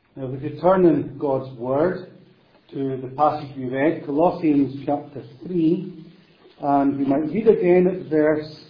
Now, if we turn in God's Word to the passage we read, Colossians chapter 3, and we might read again at verse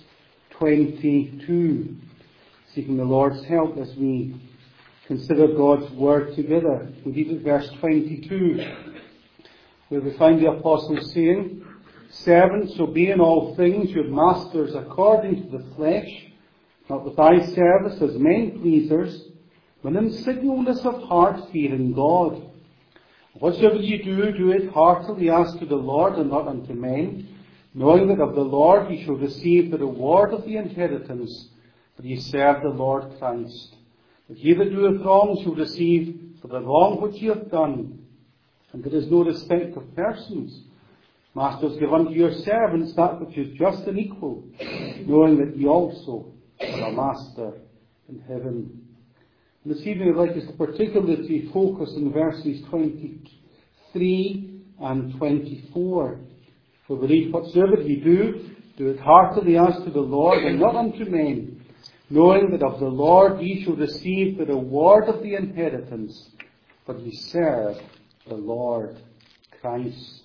22, seeking the Lord's help as we consider God's Word together. We read at verse 22, where we find the Apostle saying, "Servants, obey in all things your masters according to the flesh, not with eye service as men pleasers, but in singleness of heart fearing God. Whatsoever you do, do it heartily as to the Lord and not unto men, knowing that of the Lord ye shall receive the reward of the inheritance, for ye serve the Lord Christ. But he that doeth wrong shall receive for the wrong which he hath done. And there is no respect of persons. Masters, give unto your servants that which is just and equal, knowing that ye also are a master in heaven." And this evening I'd like us to particularly focus on verses 23 and 24. For we read, "Whatsoever ye do, do it heartily as to the Lord, and not unto men, knowing that of the Lord ye shall receive the reward of the inheritance, for ye serve the Lord Christ."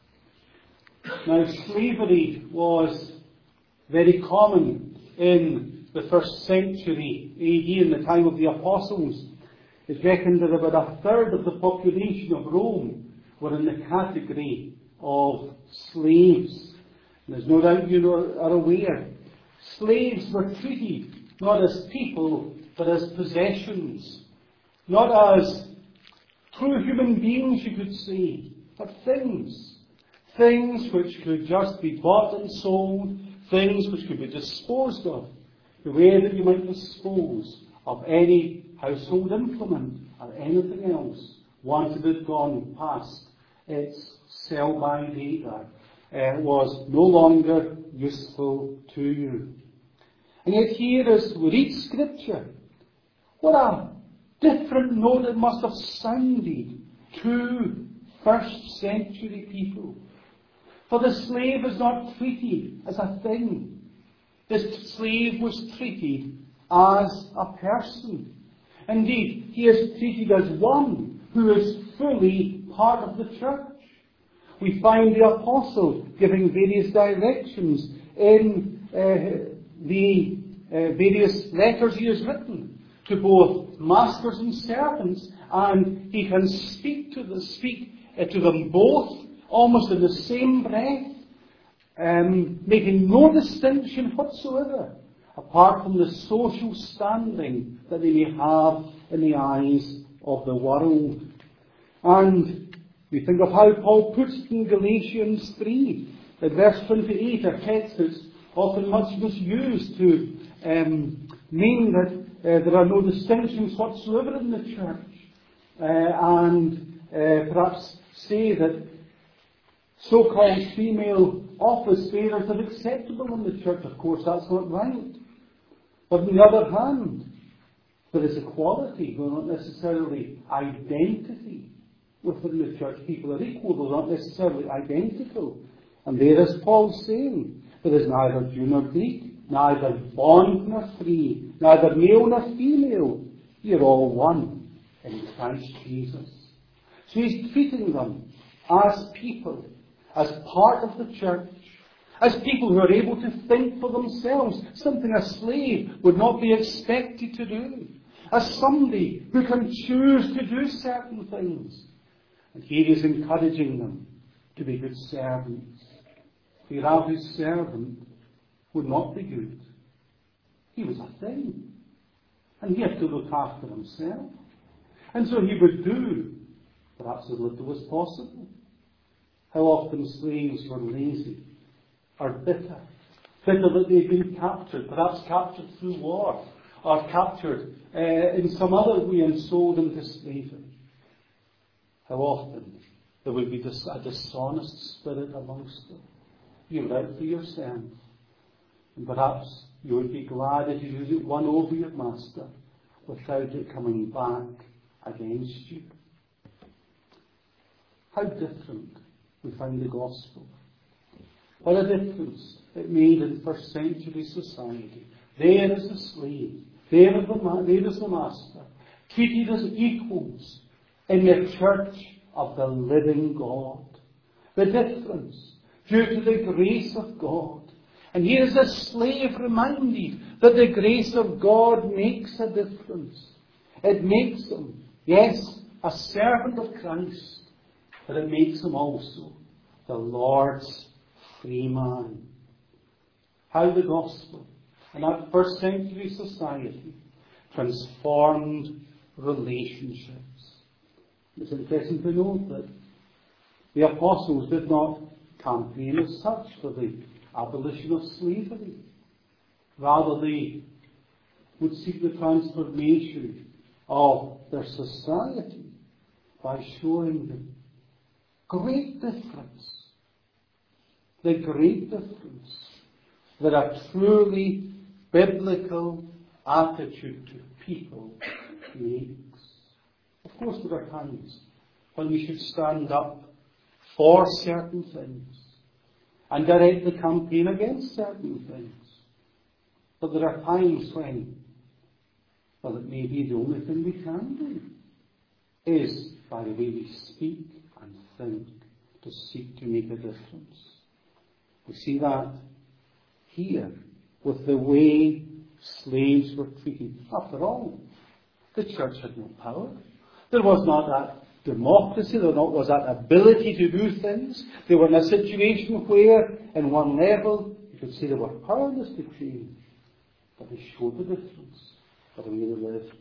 Now, slavery was very common in the first century AD, in the time of the Apostles. It's reckoned that about a third of the population of Rome were in the category of slaves. And there's no doubt you are aware. Slaves were treated not as people, but as possessions. Not as true human beings, you could say, but things. Things which could just be bought and sold, things which could be disposed of, the way that you might dispose of any household implement or anything else once it had gone past its sell-by date was no longer useful to you. And yet here, as we read Scripture, what a different note it must have sounded to first century people. For the slave is not treated as a thing. The slave was treated as a person. Indeed, he is treated as one who is fully part of the church. We find the apostle giving various directions in the various letters he has written to both masters and servants, and he can speak to them both almost in the same breath, making no distinction whatsoever, apart from the social standing that they may have in the eyes of the world. And we think of how Paul puts it in Galatians 3, in verse 28, a text that's often much misused to mean that there are no distinctions whatsoever in the church, and perhaps say that so-called female office bearers are acceptable in the church. Of course, that's not right. But on the other hand, there is equality, but not necessarily identity within the church. People are equal, but not necessarily identical. And there is Paul saying, there is neither Jew nor Greek, neither bond nor free, neither male nor female. You're all one in Christ Jesus. So he's treating them as people, as part of the church, as people who are able to think for themselves, something a slave would not be expected to do, as somebody who can choose to do certain things. And here he's encouraging them to be good servants. The average servant would not be good. He was a thing, and he had to look after himself. And so he would do perhaps as little as possible. How often slaves were lazy, or bitter that they'd been captured, perhaps captured through war, or captured in some other way and sold into slavery. How often there would be a dishonest spirit amongst them. You're out for yourself, and perhaps you would be glad if you won over your master without it coming back against you. How different we find the gospel. What a difference it made in first century society. There is the slave, there is the master, treated as equals, in the church of the living God. The difference due to the grace of God. And here is a slave reminded that the grace of God makes a difference. It makes him, yes, a servant of Christ, but it makes him also the Lord's free man. How the gospel in that first century society transformed relationships. It's interesting to note that the apostles did not campaign as such for the abolition of slavery. Rather, they would seek the transformation of their society by showing them great difference. The great difference that a truly biblical attitude to people makes. Of course, there are times when we should stand up for certain things and direct the campaign against certain things. But there are times when, well, it may be the only thing we can do is, by the way we speak and think, to seek to make a difference. We see that here with the way slaves were treated. After all, the church had no power. There was not that democracy, there was that ability to do things. They were in a situation where, in one level, you could say they were powerless to change. But they showed the difference by the way they lived.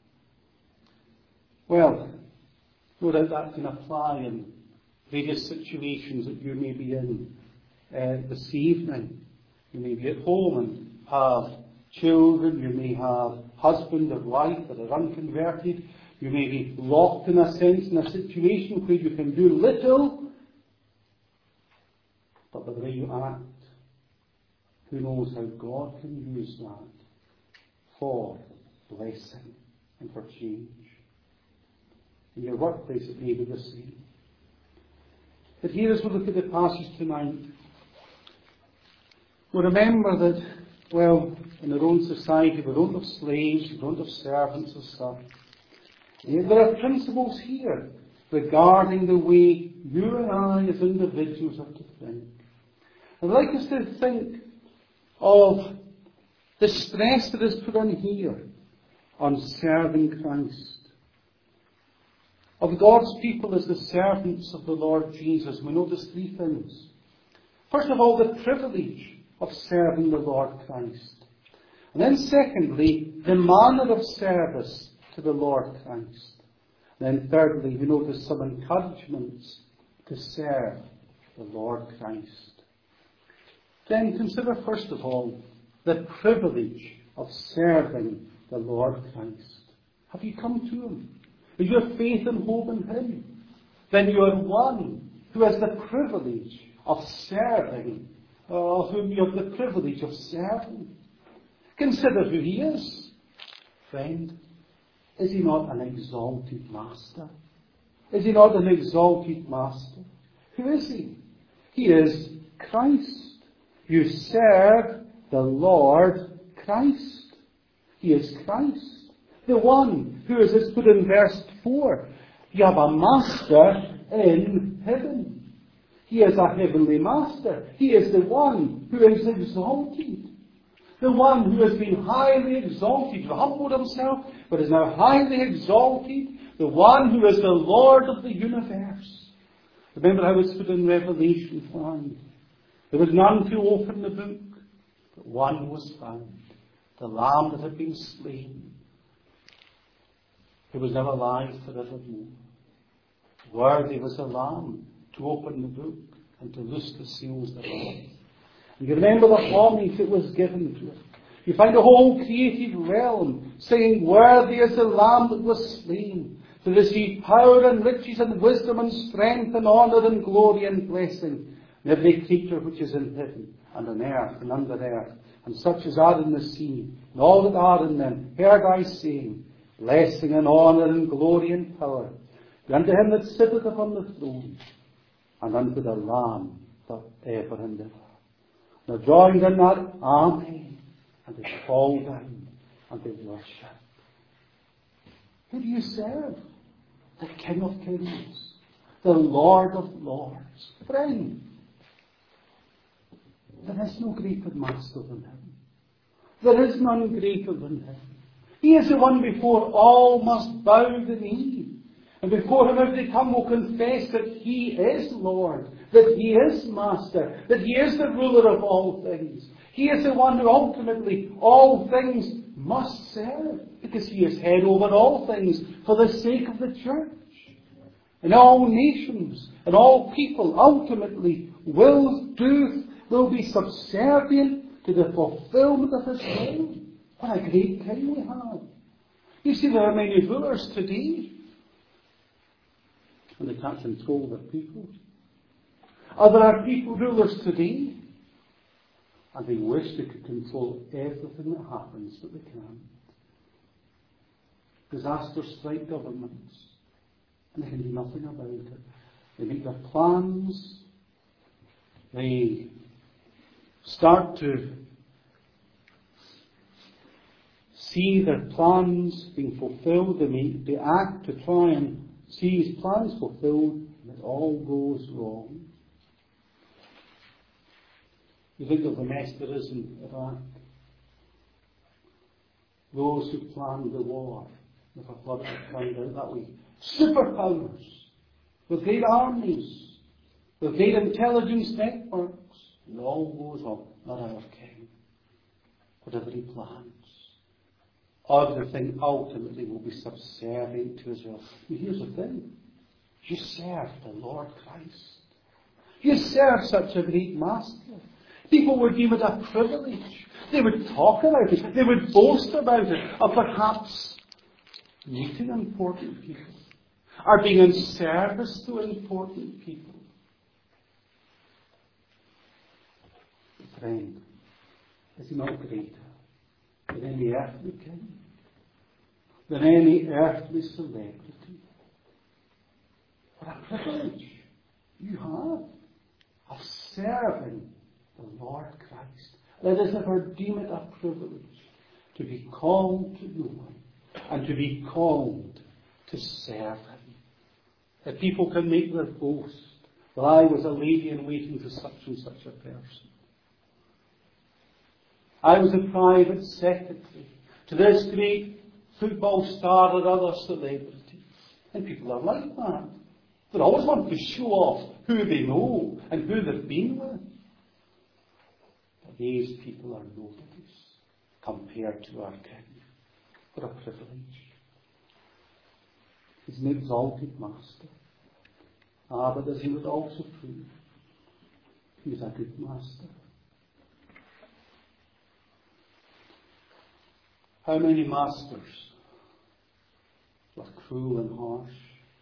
Well, no doubt that can apply in various situations that you may be in this evening. You may be at home and have children. You may have husband or wife that are unconverted. You may be locked, in a sense, in a situation where you can do little. But by the way you act, who knows how God can use that for blessing and for change. In your workplace it may be the same. But here as we look at the passage tonight, we remember that, well, in our own society we don't have slaves, we don't have servants as such. And there are principles here regarding the way you and I as individuals have to think. I'd like us to think of the stress that is put on here on serving Christ. Of God's people as the servants of the Lord Jesus, we notice three things. First of all, the privilege of serving the Lord Christ. And then secondly, the manner of service to the Lord Christ. And then thirdly, we notice some encouragements to serve the Lord Christ. Then consider first of all the privilege of serving the Lord Christ. Have you come to Him? Is your faith and hope in Him? Then you are one who has the privilege of serving, whom you have the privilege of serving. Consider who He is. Friend, is He not an exalted Master? Is He not an exalted Master? Who is He? He is Christ. You serve the Lord Christ. He is Christ. The one who, as it's put in verse 4, you have a Master in heaven. He is a heavenly Master. He is the one who is exalted. The one who has been highly exalted, who humbled Himself, but is now highly exalted. The one who is the Lord of the universe. Remember how it's put in Revelation 5. There was none to open the book, but one was found. The Lamb that had been slain, who was now alive forevermore. Worthy was the Lamb to open the book and to loose the seals thereof. And you remember the homage that was given to it. You find the whole creative realm saying, worthy is the Lamb that was slain, to receive power and riches and wisdom and strength and honour and glory and blessing. And every creature which is in heaven and on earth and under earth, and such as are in the sea, and all that are in them, heard I saying, blessing and honour and glory and power be unto Him that sitteth upon the throne, and unto the Lamb for ever and ever. Now joined in that Amen, and they fall down and they worship. Who do you serve? the King of Kings, the Lord of Lords. Friend, there is no greater Master than Him. There is none greater than Him. He is the one before all must bow the knee. And before Him every tongue will confess that He is Lord, that He is Master, that He is the ruler of all things. He is the one who ultimately all things must serve, because He is head over all things for the sake of the church. And all nations and all people ultimately will be subservient to the fulfillment of His will. What a great King we have. You see, there are many rulers today, and they can't control their people. Or there are people, rulers today, and they wish they could control everything that happens, but they can't. Disasters strike governments, and they can do nothing about it. They make their plans, they start to see their plans being fulfilled, they act to try and see His plans fulfilled, and it all goes wrong. You think of the mess there is in Iraq. Those who planned the war, if I thought I'd find out that way, superpowers, with great armies, with great intelligence networks, it all goes on. Not our King. Whatever He plans, everything ultimately will be subservient to His will. And here's the thing. You serve the Lord Christ. You serve such a great Master. People would deem it a privilege. They would talk about it. They would boast about it. Or perhaps meeting important people. Or being in service to important people. Friend, is He not greater than any earthly king? Than any earthly celebrity? What a privilege you have of serving the Lord Christ. Let us never deem it a privilege to be called to know Him and to be called to serve Him. That people can make their boast, that I was a lady in waiting to such and such a person. I was a private secretary to this great football star or other celebrity. And people are like that. They always want to show off who they know and who they've been with. But these people are nobodies compared to our King. What a privilege. He's an exalted Master. But as He would also prove, He's a good Master. How many masters were cruel and harsh?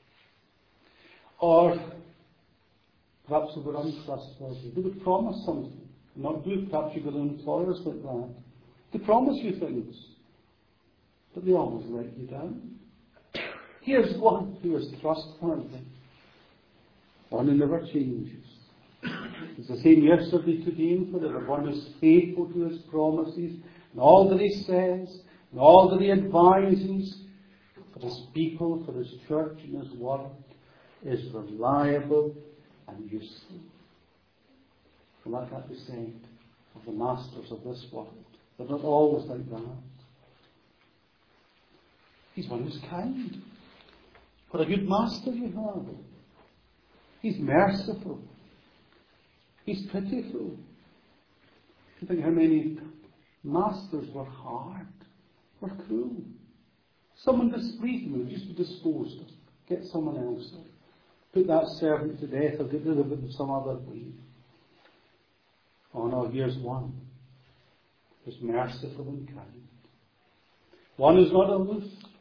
Or perhaps they were untrustworthy. They would promise something. Not do it. Perhaps you've got employers like that. They promise you things, but they always let you down. Here's one who is trustworthy. One who never changes. He's the same yesterday, today, and forever. One who is faithful to His promises and all that He says, and all that He advises for His people, for His church and His world, is reliable and useful. And let that be said of the masters of this world. They're not always like that. He's one who's kind. What a good master you have. He's merciful. He's pitiful. You think how many masters were hard, were cruel. Someone displeased them, just be disposed of. Get someone else. Put that servant to death or get rid of it in some other way. Oh no, here's one who's merciful and kind. One who's not aloof.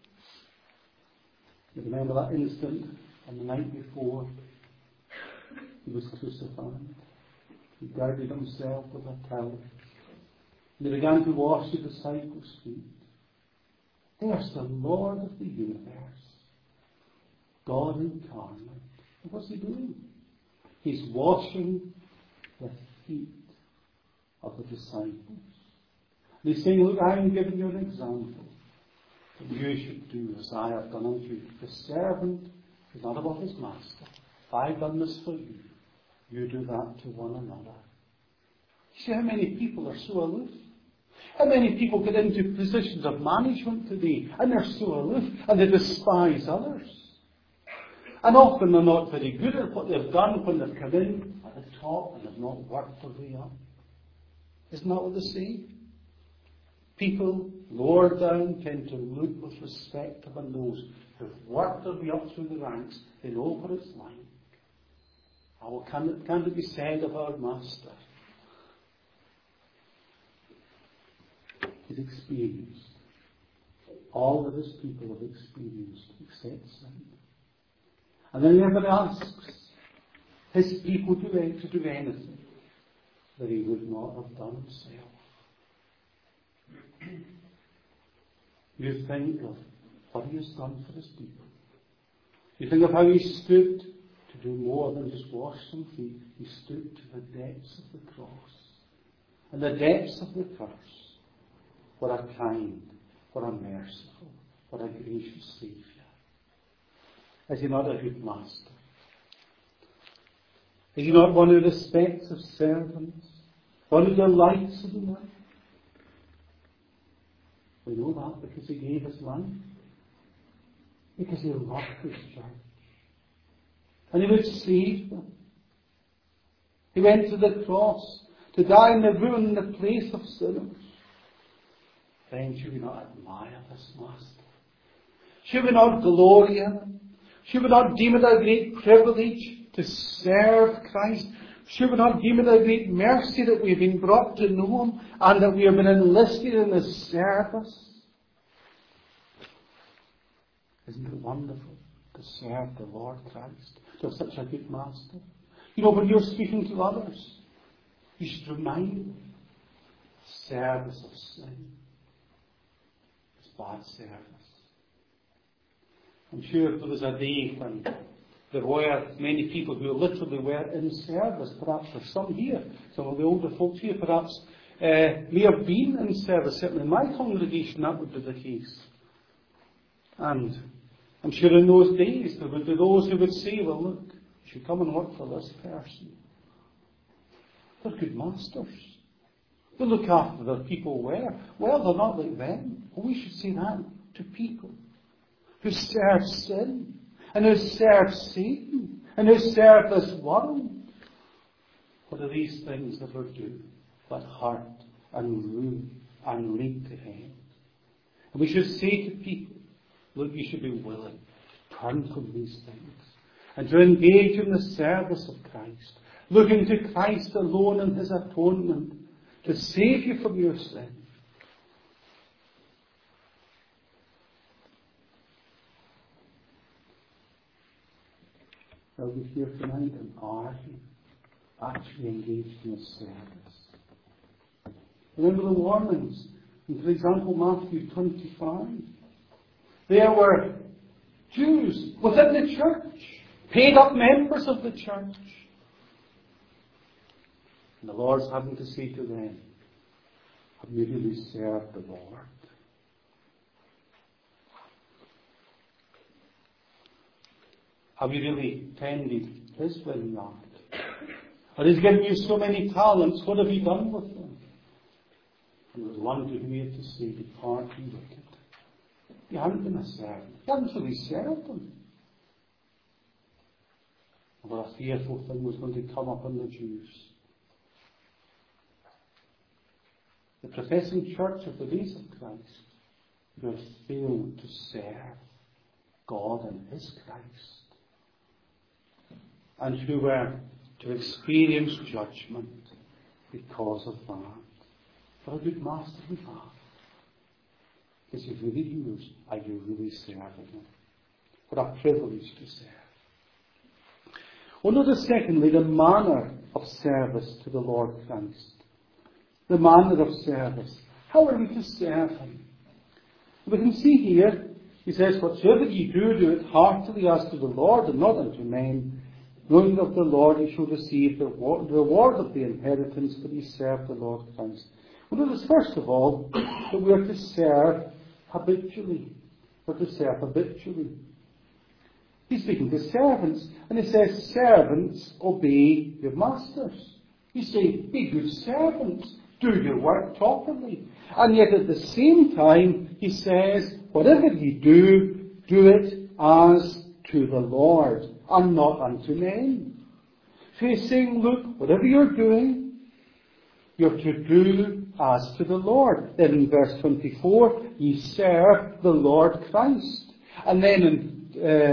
You remember that instant on the night before He was crucified. He girded Himself with a towel. And He began to wash the disciples' feet. There's the Lord of the universe, God incarnate. And what's He doing? He's washing the feet of the disciples. And He's saying, look, I'm you an example that you should do as I have done unto you. The servant He's not above his master. If I've done this for you, you do that to one another. You see how many people are so aloof? How many people get into positions of management today and they're so aloof and they despise others? And often they're not very good at what they've done when they've come in at the top and they've not worked their way up. Isn't that what they say? People lower down tend to look with respect upon those who've worked their way up through the ranks. They know what it's like. Oh, can it be said of our Master? He's experienced all that his people have experienced except sin. And then he never asks his people to do anything that he would not have done himself. You think of what he has done for his people. You think of how he stood to do more than just wash some feet. He stood to the depths of the cross and the depths of the curse. What a kind, what a merciful, what a gracious Saviour. Is he not a good master? Is he not one who respects his servants? One who delights in them? We know that because he gave his life. Because he loved his church. And he would save them. He went to the cross to die in the ruin in the place of sinners. Friends, should we not admire this Master? Should we not glory in him? Should we not deem it a great privilege to serve Christ? Should we not deem it a great mercy that we have been brought to know him and that we have been enlisted in his service? Isn't it wonderful to serve the Lord Christ, to have such a good Master? You know, when you're speaking to others, you should remind them the service of sin is bad service. I'm sure there was a day when there were many people who literally were in service. Perhaps there's some here, some of the older folks here perhaps may have been in service. Certainly in my congregation that would be the case. And I'm sure in those days there would be those who would say, well look, you should come and work for this person. They're good masters. They look after their people well. Well, they're not like them. Well, we should say that to people who serve sin, and who serve Satan, and who serve this world. What do these things ever do but hurt and ruin and lead to hell? And we should say to people, look, you should be willing to turn from these things and to engage in the service of Christ, looking to Christ alone and his atonement to save you from your sin. Are we here tonight and are you actually engaged in a service? Remember the warnings in, for example, Matthew 25. There were Jews within the church, paid up members of the church. And the Lord's having to say to them, have you really served the Lord? Have you really tended his vineyard? Or he's given you so many talents, what have you done with them? And there was one to whom he had to say, depart, you wicked. You haven't been a servant. You haven't really served them. And what a fearful thing was going to come upon the Jews. The professing church of the days of Christ, who have failed to serve God and his Christ, and who were to experience judgment because of that. What a good master we have. Is he really yours? Are you really serving him? What a privilege to serve. Well, notice secondly the manner of service to the Lord Christ. The manner of service. How are we to serve him? We can see here, he says, whatsoever ye do, do it heartily as to the Lord and not unto men, knowing of the Lord ye shall receive the reward of the inheritance, for ye serve the Lord Christ. Well, notice first of all that we are to serve habitually. We're to serve habitually. He's speaking to servants. And he says, servants, obey your masters. He's saying, be good servants. Do your work properly. And yet at the same time, he says, whatever you do, do it as to the Lord and not unto men. So he's saying, look, whatever you're doing, you're to do as to the Lord. Then in verse 24, ye serve the Lord Christ. And then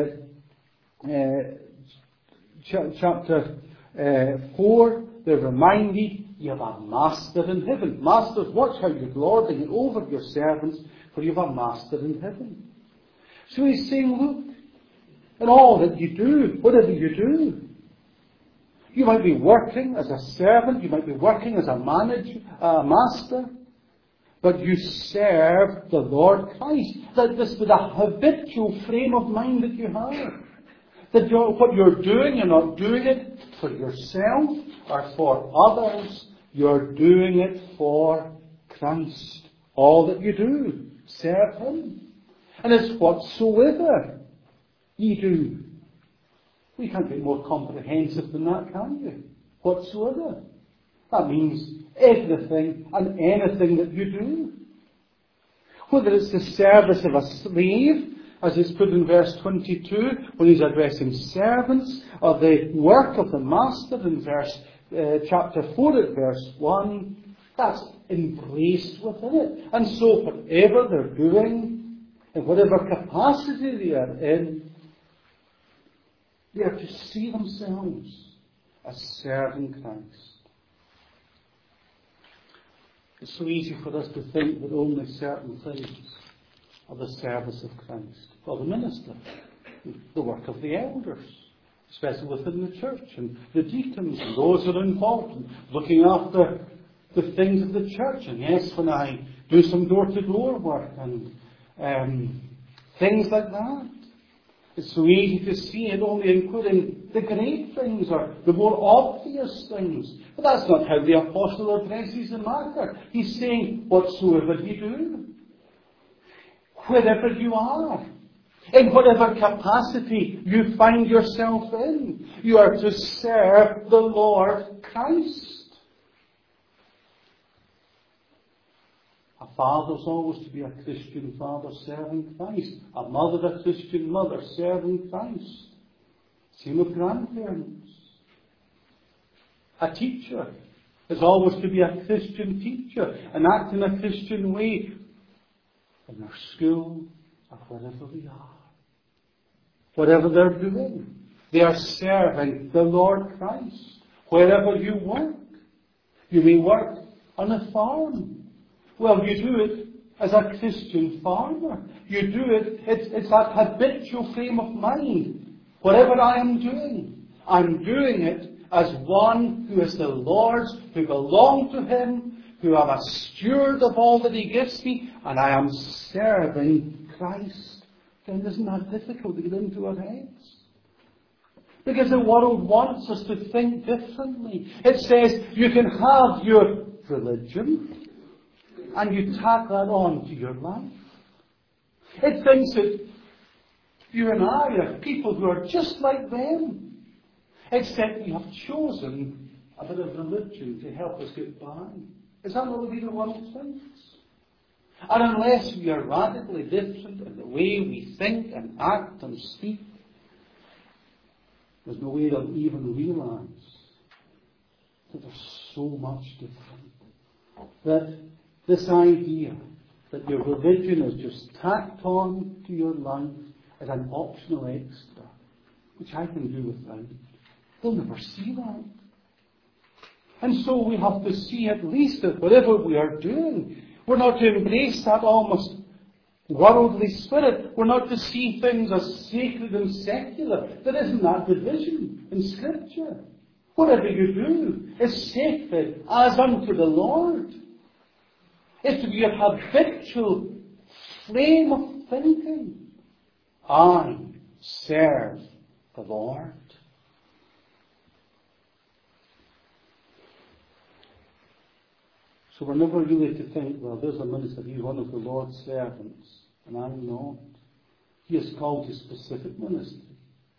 in chapter 4, they're reminded you have a master in heaven. Masters, watch how you're lording it over your servants, for you have a master in heaven. So he's saying, look, in all that you do, whatever you do, you might be working as a servant, you might be working as a master, but you serve the Lord Christ. That this with a habitual frame of mind that you have. That what you're doing, you're not doing it for yourself or for others. You're doing it for Christ. All that you do, serve Him. And it's whatsoever ye do. We can't get more comprehensive than that, can you? Whatsoever. That means everything and anything that you do. Whether it's the service of a slave, as is put in verse 22, when he's addressing servants, or the work of the master in chapter 4 at verse 1, that's embraced within it. And so whatever they're doing, in whatever capacity they are in, they are to see themselves as serving Christ. It's so easy for us to think that only certain things are the service of Christ. Well, the minister, the work of the elders, especially within the church, and the deacons, and those that are involved in looking after the things of the church. And yes, when I do some door-to-door work and things like that, it's so easy to see it only including the great things or the more obvious things. But that's not how the apostle addresses the matter. He's saying, whatsoever you do, wherever you are, in whatever capacity you find yourself in, you are to serve the Lord Christ. A father's always to be a Christian father serving Christ. A mother, a Christian mother serving Christ. Same with grandparents. A teacher is always to be a Christian teacher and act in a Christian way in their school or wherever they are. Whatever they're doing, they are serving the Lord Christ. Wherever you work, you may work on a farm. Well, you do it as a Christian farmer. You do it, it's that habitual frame of mind. Whatever I am doing, I'm doing it as one who is the Lord's, who belong to Him, who am a steward of all that He gives me, and I am serving Christ. Then isn't that difficult to get into our heads? Because the world wants us to think differently. It says you can have your religion, and you tack that on to your life. It thinks that you and I are people who are just like them, except we have chosen a bit of religion to help us get by. Is that not the way the world thinks? And unless we are radically different in the way we think and act and speak, there's no way they'll even realize that there's so much different. That this idea that your religion is just tacked on to your life as an optional extra, which I can do without. They'll never see that. And so we have to see at least that whatever we are doing, we're not to embrace that almost worldly spirit. We're not to see things as sacred and secular. There isn't that division in Scripture. Whatever you do is sacred as unto the Lord. It's to be a habitual frame of thinking. I serve the Lord. So we're never really to think, well, there's a minister, he's one of the Lord's servants, and I'm not. He is called to specific ministry.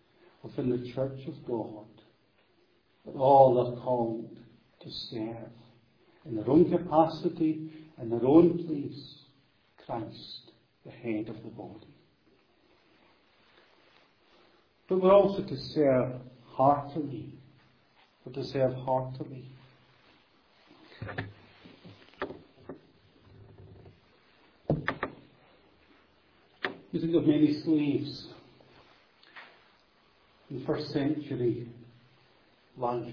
within the church of God, that all are called to serve in their own capacity, in their own place, Christ, the head of the body. But we're also to serve heartily. We're to serve heartily. You think of many slaves in first century life.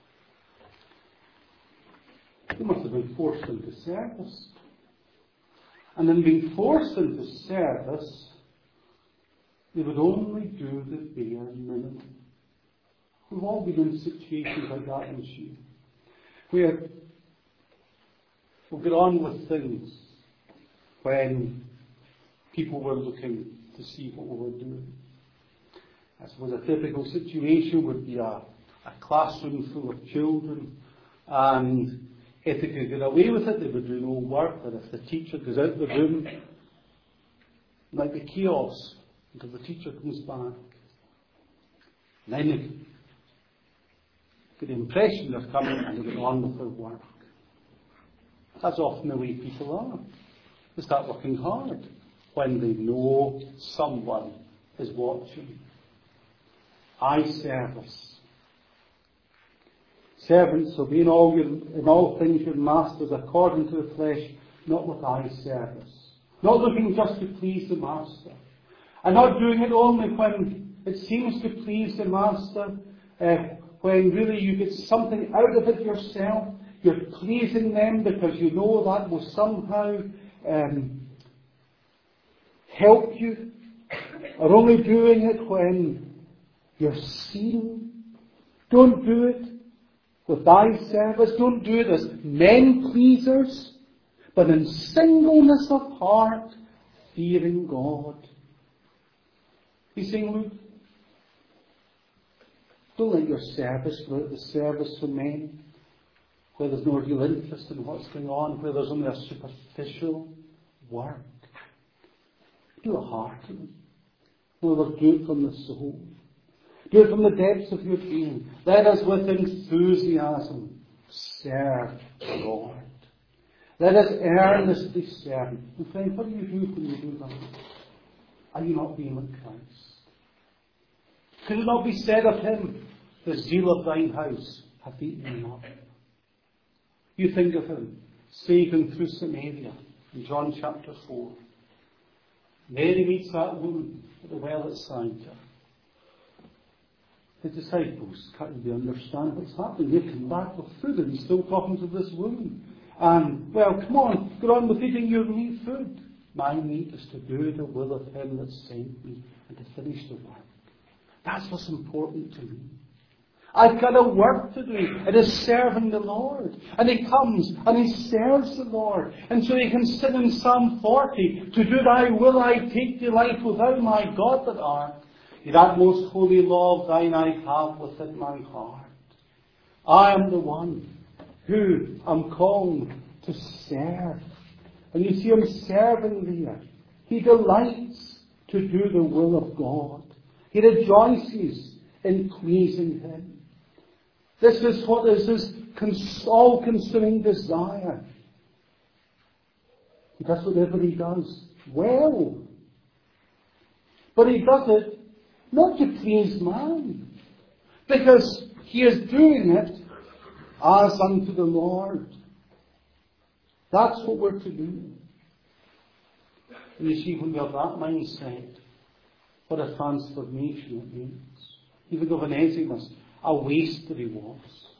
They must have been forced into service. And in being forced into service, they would only do the bare minimum. We've all been in situations like that in Shia, where we'll get on with things when people were looking to see what we were doing. I suppose a typical situation would be a classroom full of children, and if they could get away with it, they would do no work. But if the teacher goes out the room, it might be chaos until the teacher comes back. And then they get the impression they're coming and they get on with their work. That's often the way people are. They start working hard when they know someone is watching. Eye service. Servants, obey in all things your masters according to the flesh, not with eye service. Not looking just to please the master. And not doing it only when it seems to please the master, when really you get something out of it yourself. You're pleasing them because you know that will somehow help you. Or only doing it when you're seen. Don't do it with eye service. Don't do it as men pleasers, but in singleness of heart, fearing God. He's saying, look, don't let your service go out the service for men, where there's no real interest in what's going on, where there's only a superficial work. Do it heartily. In other words, do it from the soul. Do it from the depths of your being. Let us with enthusiasm serve the Lord. Let us earnestly serve Him. And friend, what do you do when you do that? Are you not being like Christ? Could it not be said of Him, the zeal of thine house hath eaten me up? You think of Him saving through Samaria in John chapter 4. Mary meets that woman at the well at Sychar. The disciples can't really understand what's happening. They come back with food and He's still talking to this woman. And, well, come on, go on with eating your meat food. My meat is to do the will of Him that sent me and to finish the work. That's what's important to me. I've got a work to do. It is serving the Lord. And He comes and He serves the Lord. And so He can sit in Psalm 40, to do Thy will I take delight, O Thou my God that art. That most holy law of Thine I have within my heart. I am the one who am called to serve. And you see Him serving there. He delights to do the will of God. He rejoices in pleasing Him. This is what is His all-consuming desire. He does whatever He does well. But He does it not to please man, because He is doing it as unto the Lord. That's what we're to do. And you see, when we have that mindset, what a transformation it means. Even of Onesimus, a waste that he was.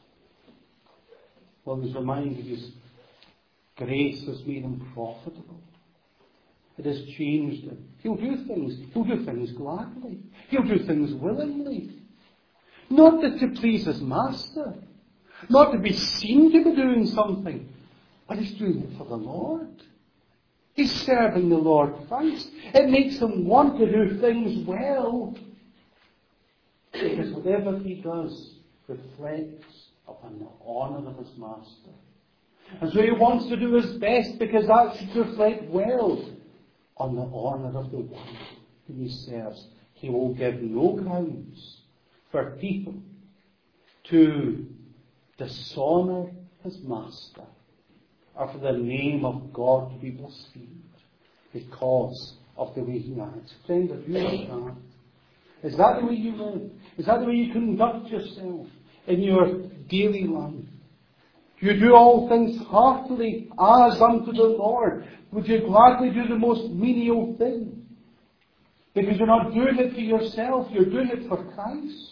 Well, he's reminded His grace has made him profitable. It has changed him. He'll do things gladly. He'll do things willingly. Not that to please his master. Not to be seen to be doing something. But he's doing it for the Lord. He's serving the Lord Christ. It makes him want to do things well. Because whatever he does reflects upon the honour of his master. And so he wants to do his best because that should reflect well on the honour of the one whom he serves. He will give no grounds for people to dishonour his master, or for the name of God to be blasphemed because of the way he acts. Friend, if you like that, is that the way you live? Is that the way you conduct yourself in your daily life? You do all things heartily as unto the Lord. Would you gladly do the most menial thing? Because you're not doing it for yourself, you're doing it for Christ.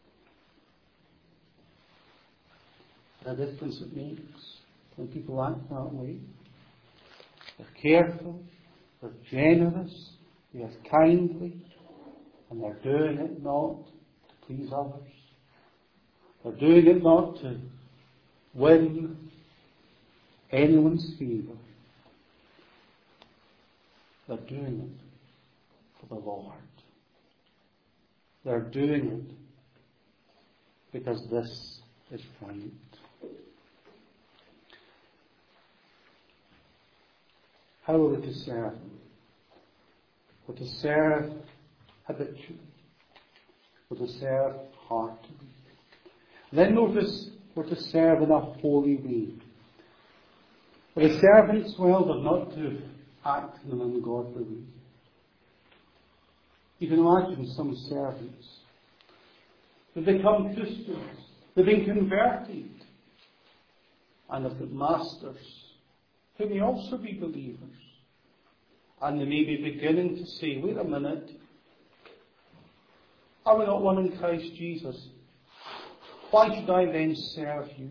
The difference it makes when people act that way. They're careful, they're generous, they act kindly, and they're doing it not to please others. They're doing it not to win anyone's favour. They're doing it for the Lord. They're doing it because this is right. How are we to serve Him? We're to serve habitually. We're to serve heartily. Then notice we're to serve in a holy way. For the servants, well, they're not to act in an ungodly way. You can imagine some servants. They become Christians. They've been converted. And they've got masters who may also be believers. And they may be beginning to say, wait a minute, are we not one in Christ Jesus? Why should I then serve you?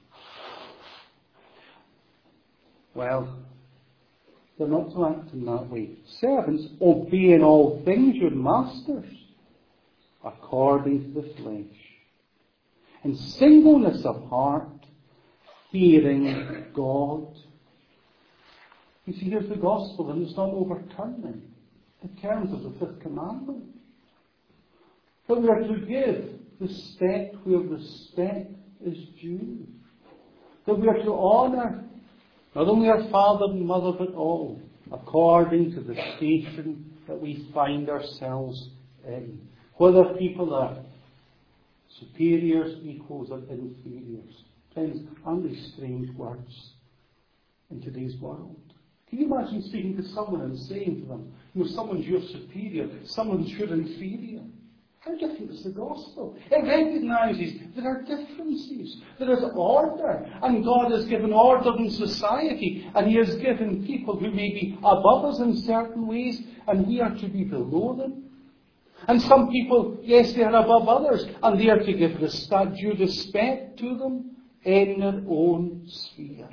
Well, they're not to act in that way. Servants, obey in all things your masters, according to the flesh, in singleness of heart, fearing God. You see, here's the gospel, and it's not overturning the terms of the fifth commandment. But we are to give respect where respect is due. That we are to honour not only our father and mother, but all, according to the station that we find ourselves in. Whether people are superiors, equals, or inferiors. Friends, aren't these strange words in today's world? Can you imagine speaking to someone and saying to them, someone's your superior, someone's your inferior? How different is the gospel? It recognises there are differences, there is order, and God has given order in society, and He has given people who may be above us in certain ways, and we are to be below them. And some people, yes, they are above others, and they are to give due respect to them in their own sphere.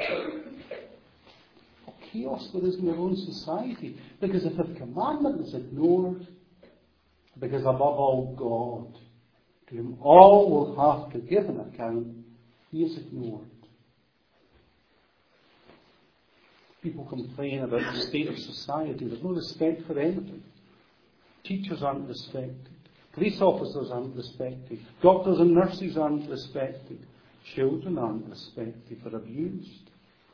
Chaos there is in their own society, because the fifth commandment is ignored, because above all God, to whom all will have to give an account, He is ignored. People complain about the state of society. There's no respect for anything. Teachers aren't respected. Police officers aren't respected. Doctors and nurses aren't respected. Children aren't respected. They're abused.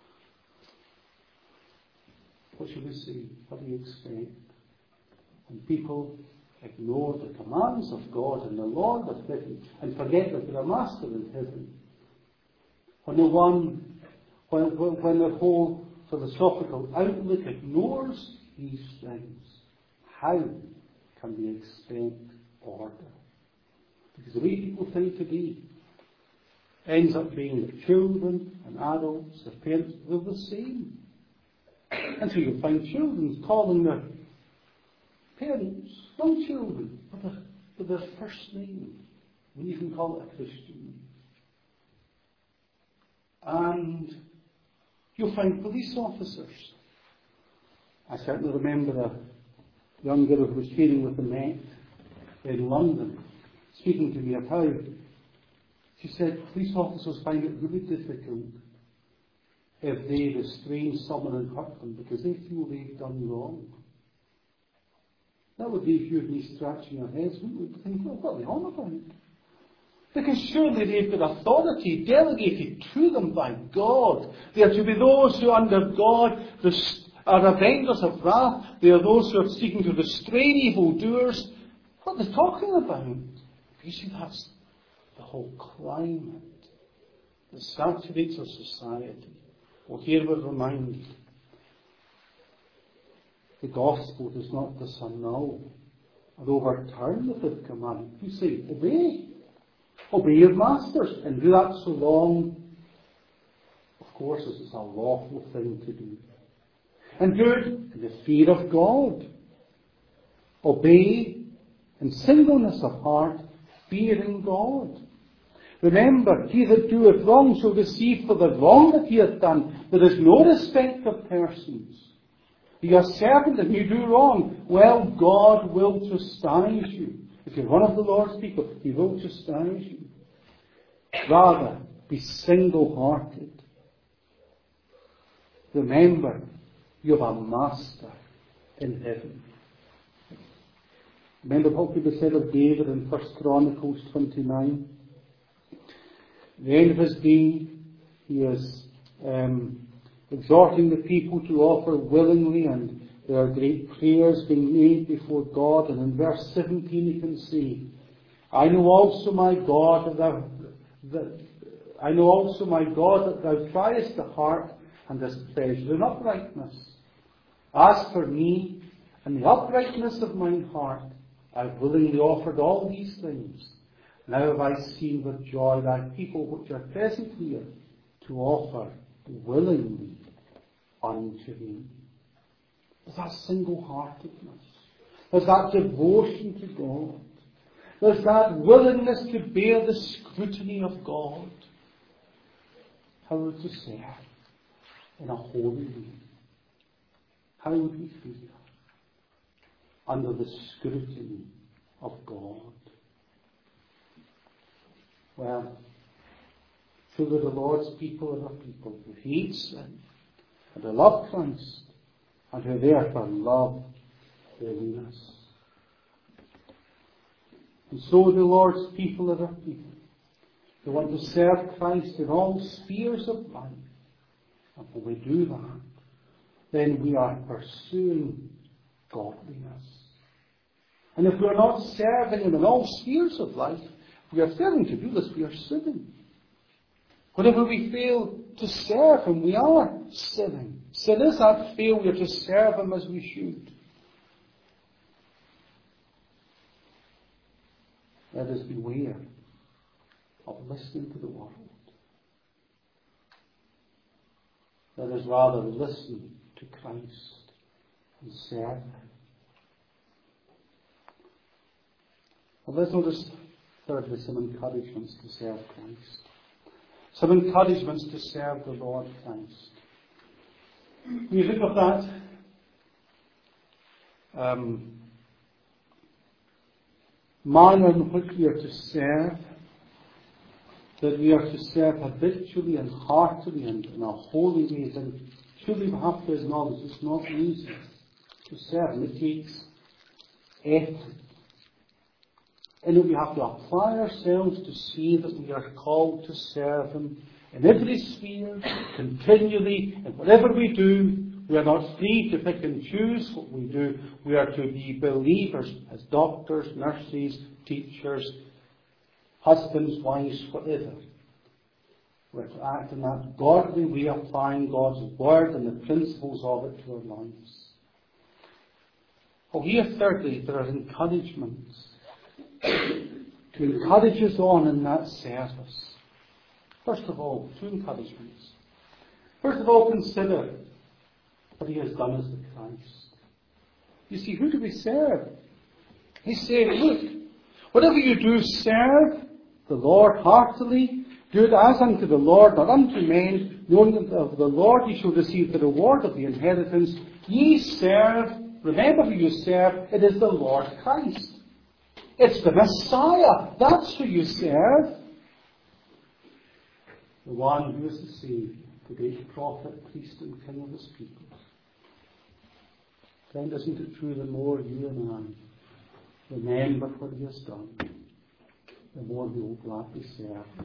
What should we say? What do you expect? When people ignore the commands of God and the Lord of heaven and forget that they're a master in heaven. When the whole philosophical outlook ignores these things, how can we expect order? Because the way people think today ends up being that children and adults, the parents, they're the same. And so you'll find children calling their parents, not children, but their first name. And you can call it a Christian name. And you'll find police officers. I certainly remember a young girl who was training with the Met in London, speaking to me of how she said police officers find it really difficult if they restrain someone and hurt them because they feel they've done wrong. That would be if you and me scratching our heads. We would think, well, what are they on about? Because surely they've got authority delegated to them by God. They are to be those who under God are avengers of wrath. They are those who are seeking to restrain evildoers. What are they talking about? You see, the whole climate that saturates our society. Well, here we're reminded the gospel does not disannul or overturn the fifth commandment. You say, obey. Obey your masters, and do that so long, of course, as it's a lawful thing to do. And do it in the fear of God. Obey in singleness of heart, fearing God. Remember, he that doeth wrong shall receive for the wrong that he hath done. There is no respect of persons. You are servant and you do wrong. Well, God will chastise you. If you're one of the Lord's people, he will chastise you. Rather, be single-hearted. Remember, you have a master in heaven. Remember what could be said of David in 1 Chronicles 29? At the end of his day, he is exhorting the people to offer willingly, and there are great prayers being made before God. And in verse 17 you can see, I know also my God that thou triest the heart and hast pleasure in uprightness. As for me, and the uprightness of mine heart, I have willingly offered all these things. Now have I seen with joy thy people which are present here to offer willingly unto me. There's that single-heartedness. There's that devotion to God. There's that willingness to bear the scrutiny of God. How would you say it? In a holy way. How would we feel under the scrutiny of God? Well, truly the Lord's people are a people who hate sin, and who love Christ, and who therefore love holiness. And so the Lord's people are a people who want to serve Christ in all spheres of life. And when we do that, then we are pursuing godliness. And if we are not serving Him in all spheres of life, we are failing to do this, we are sinning. Whenever we fail to serve Him, we are sinning. Sin is that failure to serve Him as we should. Let us beware of listening to the world. Let us rather listen to Christ and serve Him. Well, let's notice thirdly some encouragements to serve Christ. Some encouragements to serve the Lord Christ. When you think of that manner in which we are to serve, that we are to serve habitually and heartily and in a holy way, then surely we have to acknowledge it's not easy to serve, and it takes effort. And we have to apply ourselves to see that we are called to serve Him in every sphere, continually, and whatever we do. We are not free to pick and choose what we do. We are to be believers as doctors, nurses, teachers, husbands, wives, whatever. We are to act in that godly way, applying God's Word and the principles of it to our lives. Oh, here thirdly, there are encouragements to encourage us on in that service. First of all, two encouragements. First of all, consider what He has done as the Christ. You see, who do we serve? He's saying, look, whatever you do, serve the Lord heartily. Do it as unto the Lord, not unto men, knowing that of the Lord ye shall receive the reward of the inheritance. Ye serve, remember who you serve, it is the Lord Christ. It's the Messiah. That's who you serve. The one who is the Saviour, the great prophet, priest, and king of His people. Friend, isn't it true, the more you and I remember what He has done, the more we will gladly serve Him.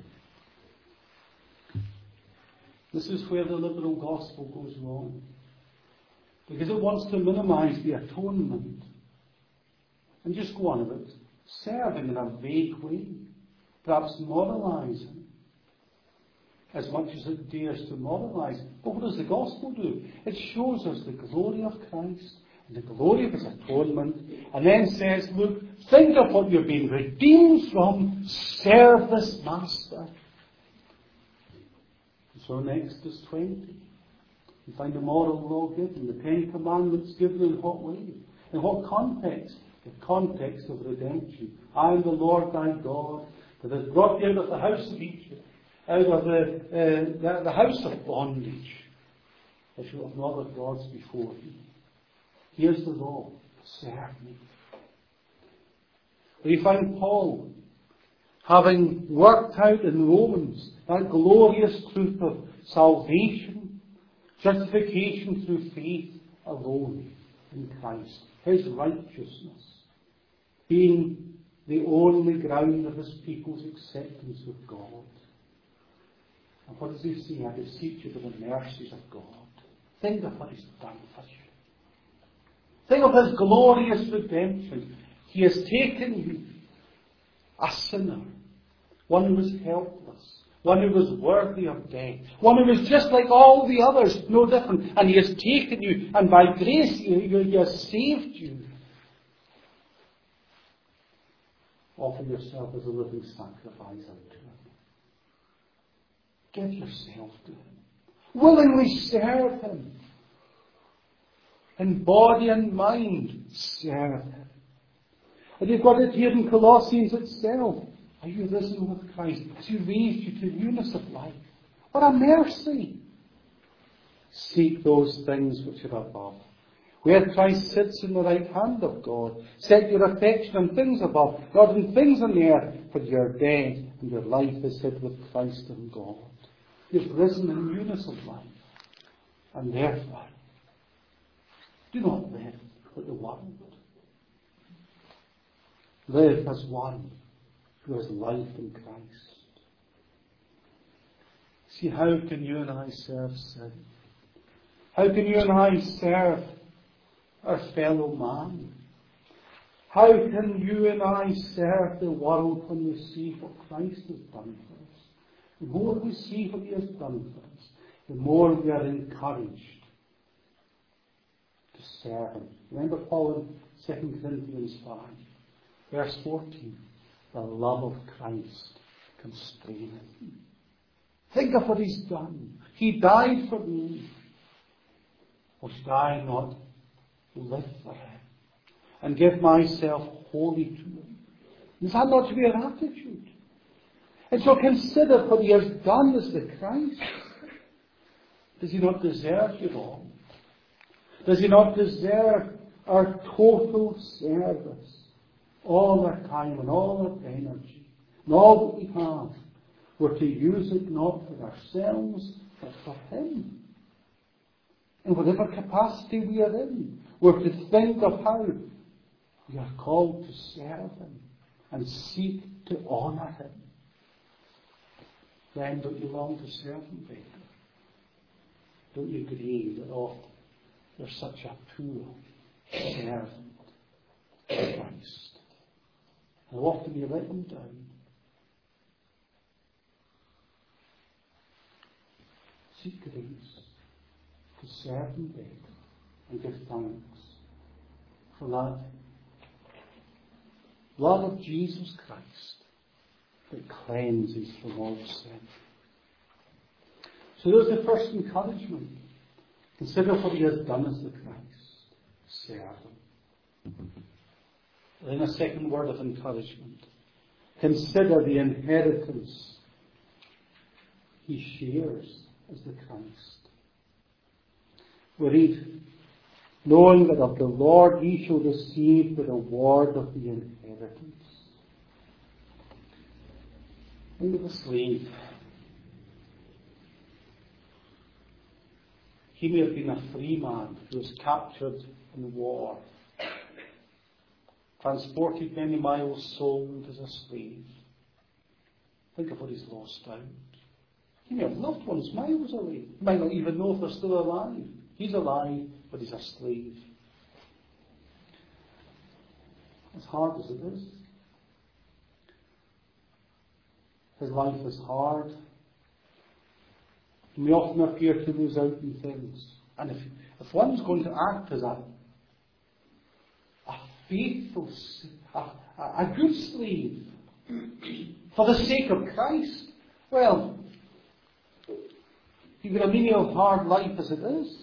This is where the liberal gospel goes wrong. Because it wants to minimize the atonement and just go on about serving in a vague way. perhaps moralizing, as much as it dares to moralize. But what does the gospel do? It shows us the glory of Christ and the glory of His atonement, and then says, look, think of what you've been redeemed from, serve this Master. So in Exodus 20, you find the moral law given, the Ten Commandments given in what way? In what context? The context of redemption. I am the Lord thy God, that has brought thee out of the house of Egypt, out of the house of bondage. There shall have no other gods before me. Here's the law. Serve me. We find Paul having worked out in Romans that glorious truth of salvation, justification through faith alone in Christ. His righteousness being the only ground of His people's acceptance of God. And what does he say? I beseech you for the mercies of God. Think of what He's done for you. Think of His glorious redemption. He has taken you, a sinner, one who was helpless, one who was worthy of death, one who was just like all the others, no different, and He has taken you, and by grace He has saved you. Offer yourself as a living sacrifice unto Him. Give yourself to Him. Willingly serve Him. In body and mind, serve Him. And you've got it here in Colossians itself. Are you risen with Christ? Has He raised you to newness of life? What a mercy! Seek those things which are above, where Christ sits in the right hand of God. Set your affection on things above, not on things on the earth, for you are dead, and your life is hid with Christ in God. You've risen in newness of life. And therefore, do not live like the world. Live as one who has life in Christ. See, how can you and I serve sin? How can you and I serve our fellow man? How can you and I serve the world when we see what Christ has done for us? The more we see what He has done for us, the more we are encouraged to serve Him. Remember Paul in 2 Corinthians 5, verse 14. The love of Christ constraineth me. Think of what He's done. He died for me. Or should I not live for Him and give myself wholly to Him? Is that not to be our attitude? And so consider what He has done as the Christ. Does He not deserve you all? Does He not deserve our total service? All our time and all our energy and all that we have, we're to use it not for ourselves, but for Him. In whatever capacity we are in, we're to think of how we are called to serve Him and seek to honour Him. Then don't you long to serve Him better? Don't you grieve that, oh, you're such a poor servant of Christ? How often you let Him down? Seek grace to serve Him better and give thanks for that blood of Jesus Christ that cleanses from all sin. So there's the first encouragement. Consider what He has done as the Christ. Serve Him. Then a second word of encouragement. Consider the inheritance He shares as the Christ. We read, knowing that of the Lord ye shall receive the reward of the inheritance. Think of a slave. He may have been a free man who was captured in war, transported many miles, sold as a slave. Think of what he's lost out. He may have loved ones miles away. He might not even know if they're still alive. He's alive, but he's a slave. As hard as it is. His life is hard. And we often appear to lose out in things. And if one's going to act as a faithful, a good slave for the sake of Christ, well, you've got a menial hard life as it is.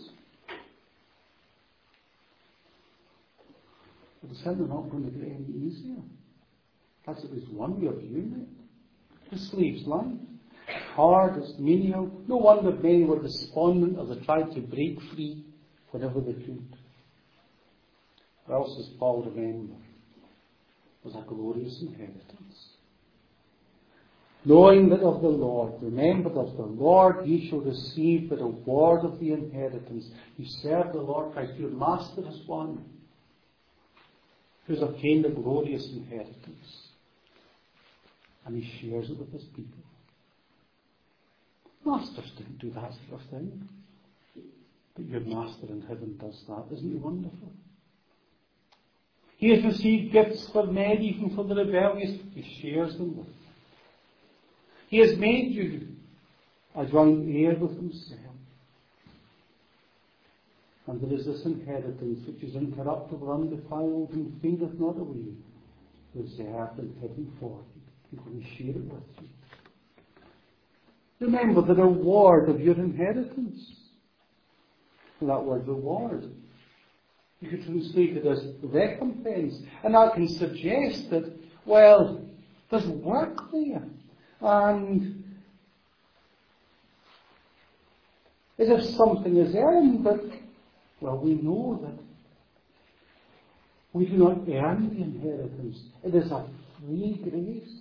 But it's certainly not going to get any easier. That's at least one way of viewing it. The slave's life. Hard, it's menial. No wonder many were despondent as they tried to break free whenever they could. What else does Paul remember? Was a glorious inheritance. Knowing that of the Lord, remember that of the Lord ye shall receive the reward of the inheritance. You serve the Lord Christ. Your master is one who has obtained a glorious inheritance. And he shares it with his people. Masters didn't do that sort of thing. But your master in heaven does that. Isn't he wonderful? He has received gifts for men, even for the rebellious. He shares them with them. He has made you a joint heir with himself. And there is this inheritance which is incorruptible, undefiled, and fadeth not away, reserved in heaven for you. He's going to share it with you. Remember the reward of your inheritance. That word reward, you could translate it as recompense. And that can suggest that, well, there's work there. And as if something is earned, but, well, we know that we do not earn the inheritance. It is a free grace.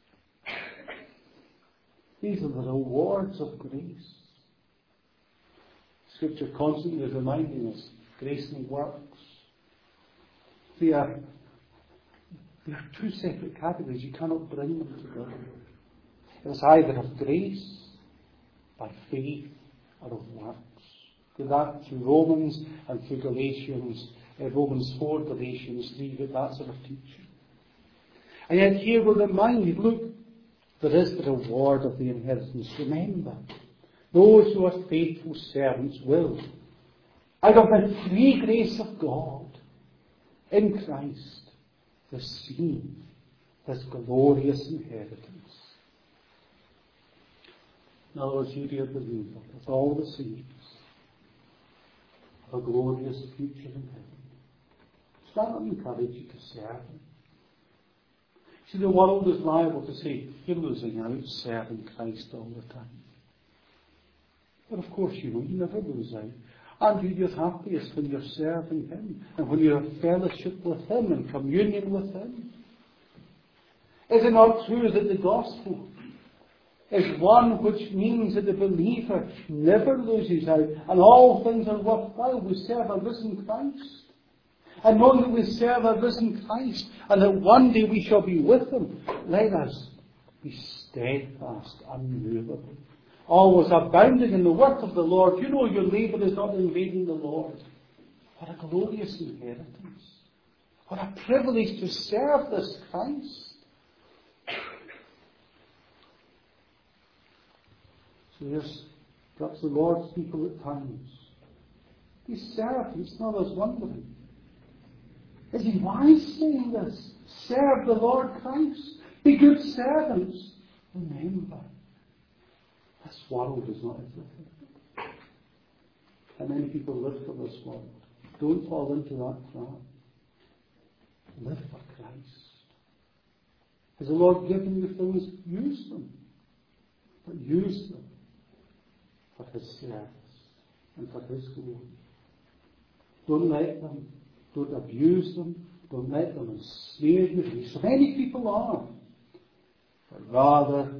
These are the rewards of grace. Scripture constantly is reminding us, grace and works. They are two separate categories. You cannot bring them together. It's either of grace, by faith, or of works. Give that through Romans and through Galatians, Romans 4, Galatians 3, with that sort of teaching. And yet here we're reminded, look, there is the reward of the inheritance. Remember, those who are faithful servants will, out of the free grace of God, in Christ, receive this glorious inheritance. In other words, you dear believer, with all the saints, have a glorious future in heaven. Does that not encourage you to serve Him? See, the world is liable to say, you're losing out serving Christ all the time. But of course, you never lose out. And you're happiest when you're serving Him, and when you're in fellowship with Him and communion with Him. Is it not true that the gospel is one which means that the believer never loses out, and all things are worthwhile? We serve a risen Christ. And knowing that we serve a risen Christ, and that one day we shall be with Him, let us be steadfast, unmovable, always abounding in the work of the Lord. You know your labour is not in vain in the Lord. What a glorious inheritance. What a privilege to serve this Christ. So there's perhaps the Lord's people at times. These servants, not us wondering. Is He wise saying this? Serve the Lord Christ. Be good servants. Remember, this world is not everything. And many people live for this world. Don't fall into that trap. Live for Christ. Has the Lord given you things? Use them. But use them for His service and for His glory. Don't abuse them. Don't let them ensnare you. So many people are. But rather,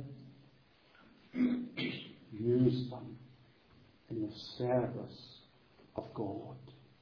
use them in the service of God.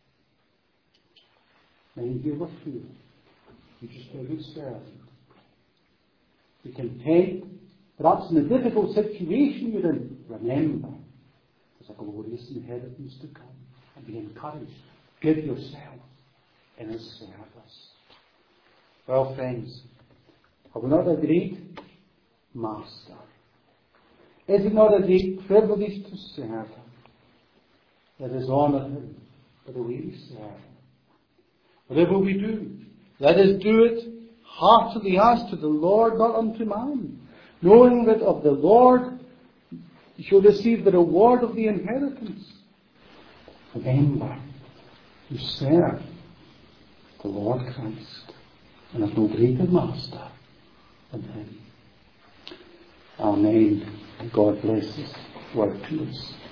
May He with you. You just be a good servant. Be content, perhaps in the difficult situation you're in. Remember, there's a glorious inheritance to come. And be encouraged. Give yourself in His service. Well, friends, have we not agreed? Master. Is it not a great privilege to serve Him? Let us honour Him for the way we serve Him. Whatever we do, let us do it heartily as to the Lord, not unto man, knowing that of the Lord you shall receive the reward of the inheritance. Remember, you serve the Lord Christ, and have no greater master than Him. Amen. God bless His word to us.